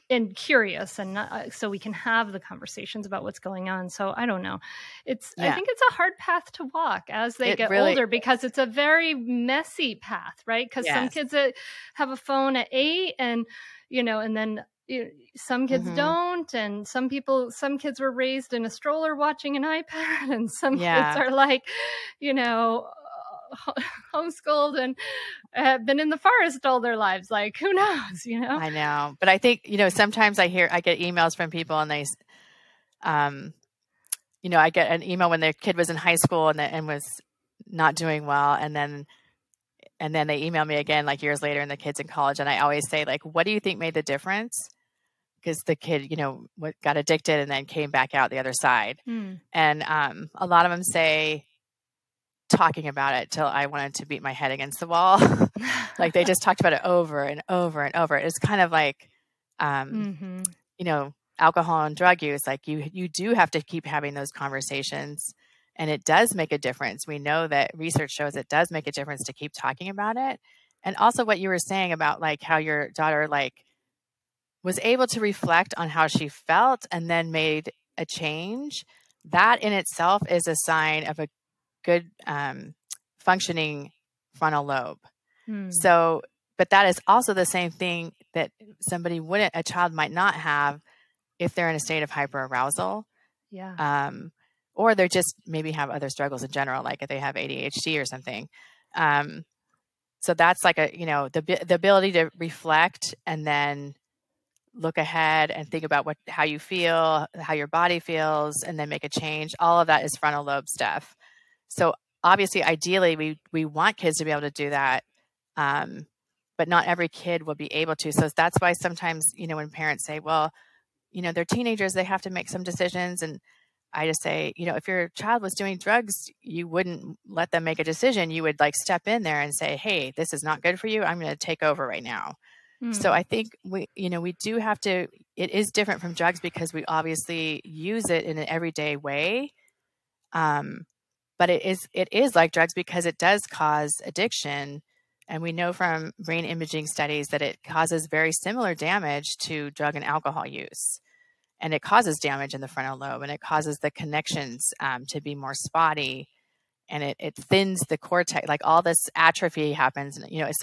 and curious, and not, so we can have the conversations about what's going on. So I don't know. I think it's a hard path to walk as they get older, because it's a very messy path, right? Because some kids have a phone at 8 and, and then some kids don't. And some kids were raised in a stroller watching an iPad, and some kids are like, homeschooled and have been in the forest all their lives. Like, who knows, I know. But I think, sometimes I get emails from people, and they, I get an email when their kid was in high school and was not doing well. And then they email me again, like years later, and the kid's in college. And I always say, like, what do you think made the difference? Because the kid, got addicted and then came back out the other side. And a lot of them say, talking about it till I wanted to beat my head against the wall. Like, they just talked about it over and over and over. It's kind of like, alcohol and drug use. Like, you do have to keep having those conversations, and it does make a difference. We know that research shows it does make a difference to keep talking about it. And also what you were saying about, like, how your daughter, like, was able to reflect on how she felt and then made a change. That in itself is a sign of a good functioning frontal lobe. So, but that is also the same thing that a child might not have if they're in a state of hyperarousal. Yeah. Or they're just maybe have other struggles in general, like if they have ADHD or something. So that's like the ability to reflect and then look ahead and think about how you feel, how your body feels, and then make a change. All of that is frontal lobe stuff. So obviously, ideally, we want kids to be able to do that, but not every kid will be able to. So that's why sometimes, when parents say, well, they're teenagers, they have to make some decisions. And I just say, if your child was doing drugs, you wouldn't let them make a decision. You would, like, step in there and say, hey, this is not good for you. I'm going to take over right now. So I think we do have to, it is different from drugs because we obviously use it in an everyday way. But it is like drugs because it does cause addiction. And we know from brain imaging studies that it causes very similar damage to drug and alcohol use. And it causes damage in the frontal lobe, and it causes the connections to be more spotty, and it thins the cortex. Like, all this atrophy happens, so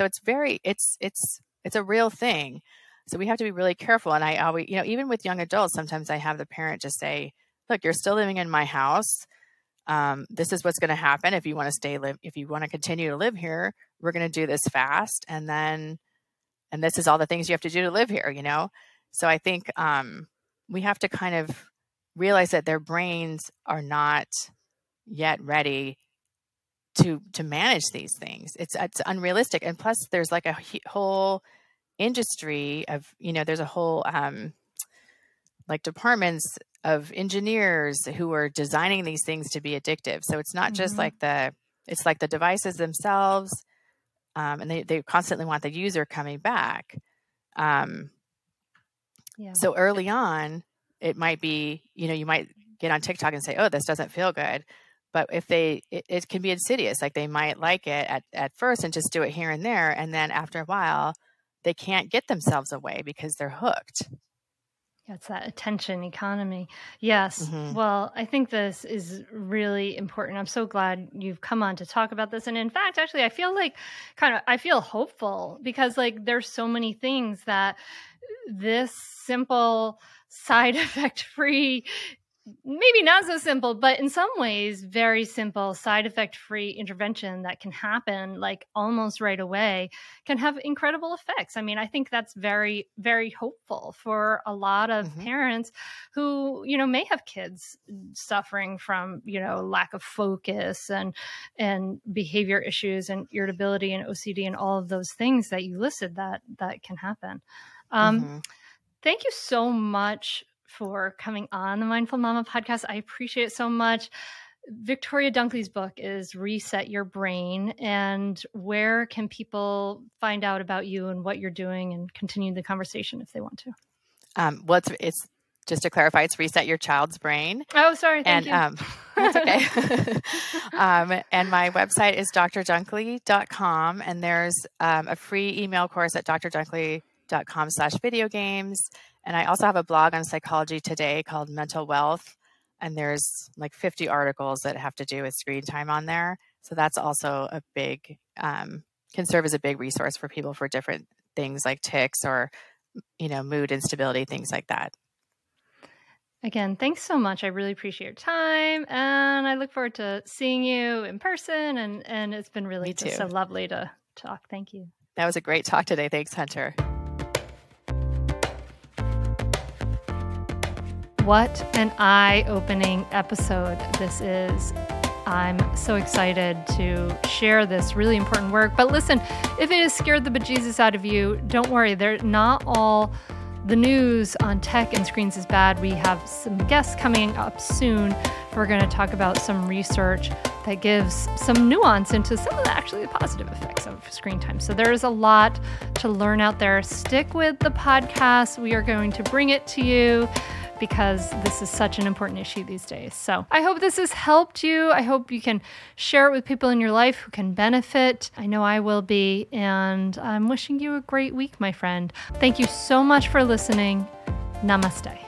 it's a real thing. So we have to be really careful. And I always, even with young adults, sometimes I have the parent just say, look, you're still living in my house. This is what's going to happen if you want to continue to live here. We're going to do this fast, and this is all the things you have to do to live here. So I think we have to kind of realize that their brains are not yet ready to manage these things. It's unrealistic, and plus there's like a whole industry of there's a whole like departments of engineers who are designing these things to be addictive. So it's not just like it's like the devices themselves, and they constantly want the user coming back. So early on, it might be, you might get on TikTok and say, oh, this doesn't feel good. But if it can be insidious, like they might like it at first and just do it here and there. And then after a while, they can't get themselves away because they're hooked. Yeah, it's that attention economy. Yes. Well, I think this is really important. I'm so glad you've come on to talk about this. And in fact, actually, I feel like I feel hopeful because, like, there's so many things that this simple, side effect free, maybe not so simple, but in some ways very simple, side effect free intervention that can happen like almost right away can have incredible effects. I mean, I think that's very, very hopeful for a lot of parents who, may have kids suffering from, lack of focus and behavior issues and irritability and OCD and all of those things that you listed that can happen. Thank you so much for coming on the Mindful Mama podcast. I appreciate it so much. Victoria Dunkley's book is Reset Your Brain. And where can people find out about you and what you're doing and continue the conversation if they want to? Well, it's just to clarify, it's Reset Your Child's Brain. Oh, sorry. Thank you. That's okay. And my website is drdunkley.com. And there's a free email course at drdunkley.com/video games. And I also have a blog on Psychology Today called Mental Wealth. And there's like 50 articles that have to do with screen time on there. So that's also a big, can serve as a big resource for people for different things like tics or, mood instability, things like that. Again, thanks so much. I really appreciate your time, and I look forward to seeing you in person, and it's been really just so lovely to talk. Thank you. That was a great talk today. Thanks, Hunter. What an eye-opening episode this is. I'm so excited to share this really important work. But listen, if it has scared the bejesus out of you, don't worry. They're not all the news on tech and screens is bad. We have some guests coming up soon. We're going to talk about some research that gives some nuance into some of the positive effects of screen time. So there is a lot to learn out there. Stick with the podcast. We are going to bring it to you because this is such an important issue these days. So I hope this has helped you. I hope you can share it with people in your life who can benefit. I know I will be, and I'm wishing you a great week, my friend. Thank you so much for listening. Namaste.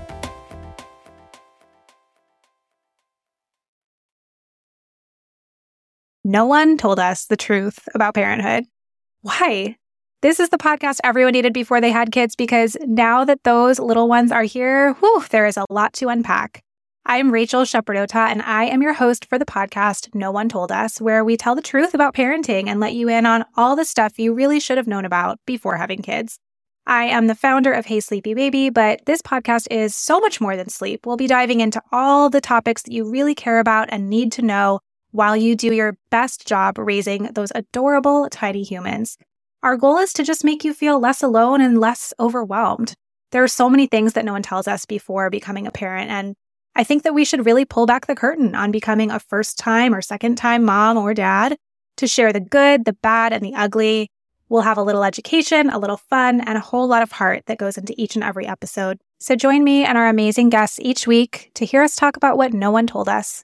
No one told us the truth about parenthood. Why? This is the podcast everyone needed before they had kids, because now that those little ones are here, there is a lot to unpack. I'm Rachel Shepardota, and I am your host for the podcast No One Told Us, where we tell the truth about parenting and let you in on all the stuff you really should have known about before having kids. I am the founder of Hey Sleepy Baby, but this podcast is so much more than sleep. We'll be diving into all the topics that you really care about and need to know while you do your best job raising those adorable, tiny humans. Our goal is to just make you feel less alone and less overwhelmed. There are so many things that no one tells us before becoming a parent, and I think that we should really pull back the curtain on becoming a first-time or second-time mom or dad to share the good, the bad, and the ugly. We'll have a little education, a little fun, and a whole lot of heart that goes into each and every episode. So join me and our amazing guests each week to hear us talk about what no one told us.